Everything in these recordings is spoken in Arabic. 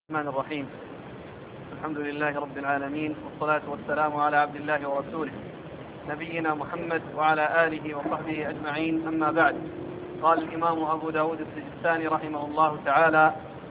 الرحمن الرحيم. الحمد لله رب العالمين، والصلاة والسلام على عبد الله ورسوله نبينا محمد وعلى آله وصحبه أجمعين، أما بعد. قال الإمام أبو داود السجستاني رحمه الله تعالى: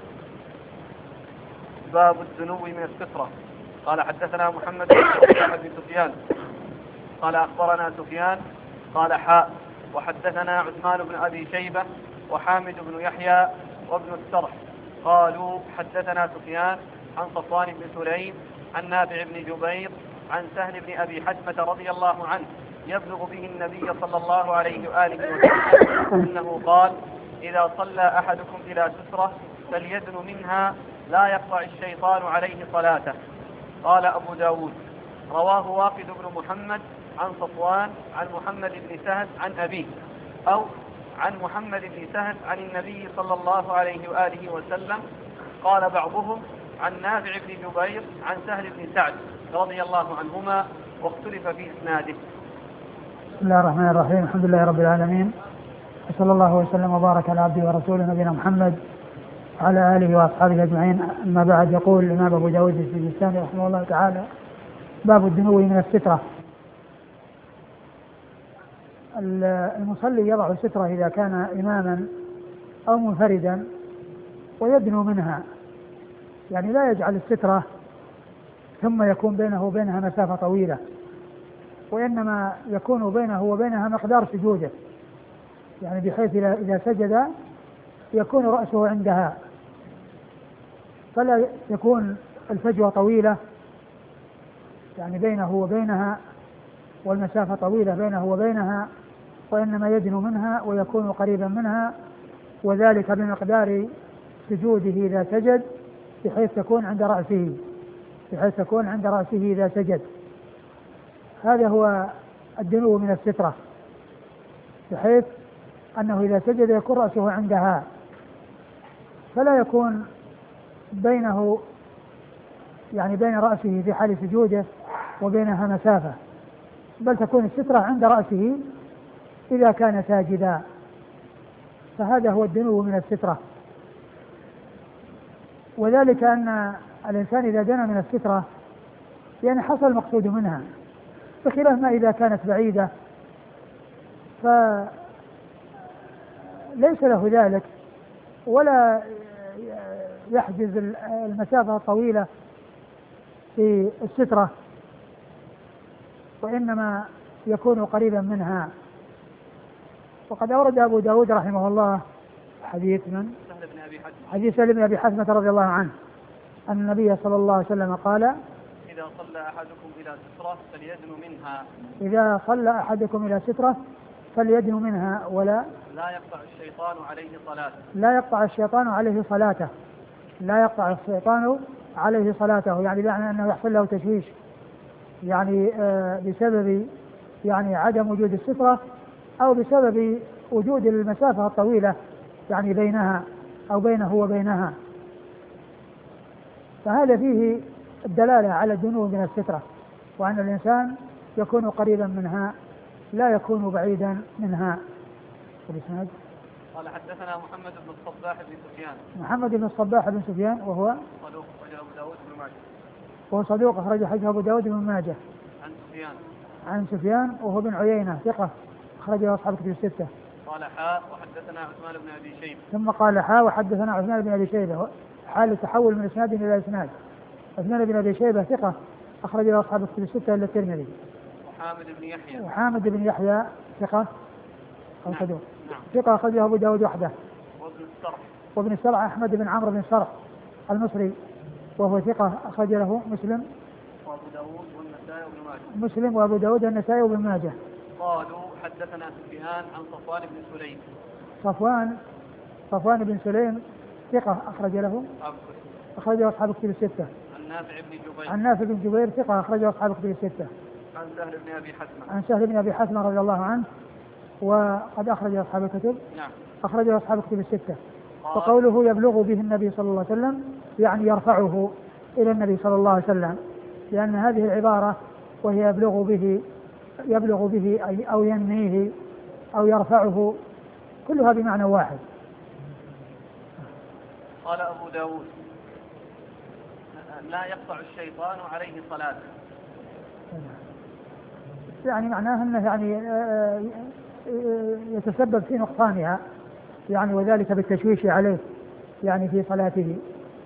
باب الدنو من السترة. قال: حدثنا محمد بن سفيان قال: أخبرنا سفيان قال: حاء وحدثنا عثمان بن أبي شيبة وحامد بن يحيى وابن السرح قالوا: حدثنا سفيان عن صفوان بن سليم عن نافع بن جبير عن سهل بن أبي حتمة رضي الله عنه يبلغ به النبي صلى الله عليه وآله وسلم أنه قال: إذا صلى أحدكم إلى سترة فليدن منها لا يقطع الشيطان عليه صلاته. قال أبو داود: رواه واقد بن محمد عن صفوان عن محمد بن سهل عن أبيه، أو عن محمد بن سهل عن النبي صلى الله عليه وآله وسلم. قال بعضهم عن نافع بن جبير عن سهل بن سعد رضي الله عنهما، واختلف في إسناده. بسم الله الرحمن الرحيم. الحمد لله رب العالمين، وصلى الله وسلم وبارك على عبده ورسوله نبينا محمد وعلى آله وأصحابه أجمعين، أما بعد. يقول الإمام أبو داود السجستاني رحمه الله تعالى: باب الدنو من السترة. المصلي يضع السترة إذا كان إماما أو منفردا ويدنو منها، يعني لا يجعل السترة ثم يكون بينه وبينها مسافة طويلة، وإنما يكون بينه وبينها مقدار سجوده، يعني بحيث إذا سجد يكون رأسه عندها، فلا يكون الفجوة طويلة يعني بينه وبينها، والمسافة طويلة بينه وبينها، وإنما يدنو منها ويكون قريبا منها، وذلك بمقدار سجوده إذا سجد، بحيث تكون عند رأسه إذا سجد. هذا هو الدنو من السترة، بحيث أنه إذا سجد يكون رأسه عندها، فلا يكون بينه يعني بين رأسه في حال سجوده وبينها مسافة، بل تكون السترة عند رأسه إذا كان ساجدا. فهذا هو الدنو من السترة، وذلك أن الإنسان إذا دنا من السترة يعني حصل المقصود منها، بخلاف ما إذا كانت بعيدة فليس له ذلك، ولا يحجز المسافة الطويلة في السترة، وإنما يكون قريبا منها. وقد أورد أبو داود رحمه الله حديث سهل بن أبي حتمة رضي الله عنه أن النبي صلى الله عليه وسلم قال: إذا صلى أحدكم إلى سترة فليدن منها. إذا صلى أحدكم إلى سترة فليدن منها ولا يقطع الشيطان عليه صلاته. لا يقطع الشيطان عليه صلاته، يعني بمعنى أنه يحصل له تشويش، يعني بسبب يعني عدم وجود السترة، أو بسبب وجود المسافة الطويلة يعني بينها أو بينه وبينها. فهذا فيه الدلالة على الدنو من السترة، وأن الإنسان يكون قريبا منها لا يكون بعيدا منها. الإسناد: قال: حدثنا محمد بن الصباح بن سفيان وهو صدوق أخرج حديثه أبو داود بن ماجه. عن سفيان وهو بن عيينة ثقة أخرجه أصحاب كتب الستة. قال: حاء وحدثنا عثمان بن أبي شيبة. ثم قال: حاء وحدثنا عثمان بن أبي شيبة، حال التحول من إسناد إلى إسناد. عثمان بن أبي شيبة ثقة أخرجه أصحاب كتب الستة إلا الترمذي. وحامد بن يحيى ثقة أو صدوق ثقة أخرجه أبو داود وحده. وابن السرح أحمد بن عمرو بن السرح المصري، وهو ثقة أخرج له مسلم وأبو داود والنسائي وابن ماجه. قالوا: حدثنا سفيان عن صفوان بن سليم. صفوان بن سليم ثقة أخرجه أصحاب كتب الستة. عن نافع بن جبير ثقة أخرجه أصحاب كتب الستة. عن سهل بن أبي حتمة رضي الله عنه، وقد أخرج أصحاب الكتب. أخرجه أصحاب كتب الستة. وقوله يبلغ به النبي صلى الله عليه وسلم يعني يرفعه إلى النبي صلى الله عليه وسلم، لأن هذه العبارة وهي يبلغ به أو ينميه أو يرفعه كلها بمعنى واحد. قال أبو داود: لا يقطع الشيطان عليه صلاته. يعني معناه أنه يعني يتسبب في نقصانها يعني وذلك بالتشويش عليه يعني في صلاته.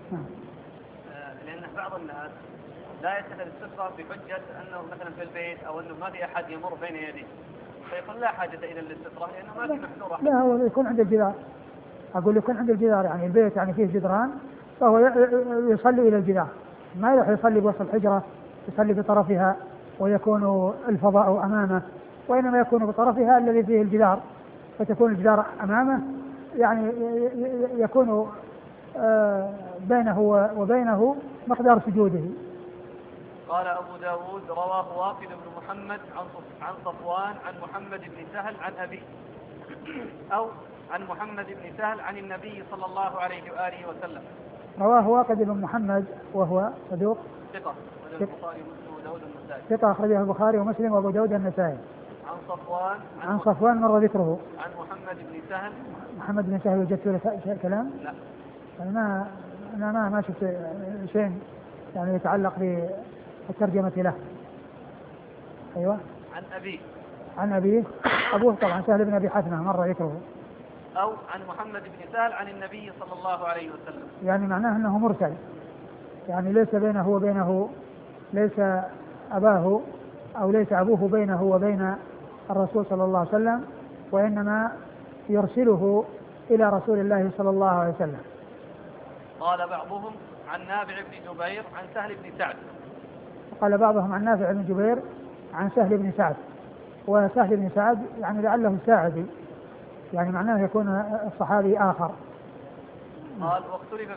لأن بعض الناس لا يتخذ السترة بحجة أنه مثلا في البيت أو أنه ما في أحد يمر بين يديه فيقول لا حاجة إلى السترة لأنه ما في محذور أحد. لا، هو يكون عند الجدار. أقول يكون عند الجدار يعني البيت يعني فيه جدران فهو يصلي إلى الجدار، ما يروح يصلي بوسط الحجرة يصلي بطرفها ويكون الفضاء أمامه، وإنما يكون بطرفها الذي فيه الجدار فتكون الجدار أمامه يعني يكون بينه وبينه مقدار سجوده. قال أبو داود رواه واقد بن محمد عن صفوان عن محمد بن سهل عن أبي أو عن محمد بن سهل عن النبي صلى الله عليه وآله وسلم. رواه واقد بن محمد وهو صدوق ثقة البخاري ومسلم وداود النسائي. ثقة أخرجه البخاري ومسلم وأبو داود النسائي. عن صفوان مر ذكره. عن محمد بن سهل. محمد بن سهل وجدت له كلام؟ لا. أنا ما شفت شيء يعني يتعلق بالترجمة له. أيوة. عن أبيه أبوه طبعا سهل بن أبي حثمة مر ذكره. أو عن محمد بن سهل عن النبي صلى الله عليه وسلم. يعني معناه أنه مرسل يعني ليس بينه وبينه ليس أباه أو ليس أبوه بينه وبين الرسول صلى الله عليه وسلم وإنما يرسله إلى رسول الله صلى الله عليه وسلم. قال بعضهم عن نافع بن جبير عن سهل بن سعد. قال بعضهم عن نافع بن جبير عن سهل بن سعد، وسهل بن سعد يعني لعله الساعدي يعني معناه يكون الصحابي آخر. قال واختلف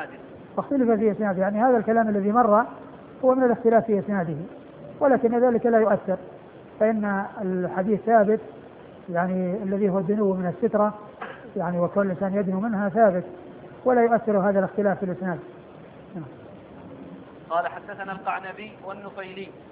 في إسناده. يعني هذا الكلام الذي مر هو من الاختلاف في إسناده، ولكن ذلك لا يؤثر فإن الحديث ثابت يعني الذي هو الدنو من السترة يعني وكل إنسان يدنو منها ثابت ولا يؤثر هذا الاختلاف في الإسناد. قال حدثنا القعنبي والنفيلي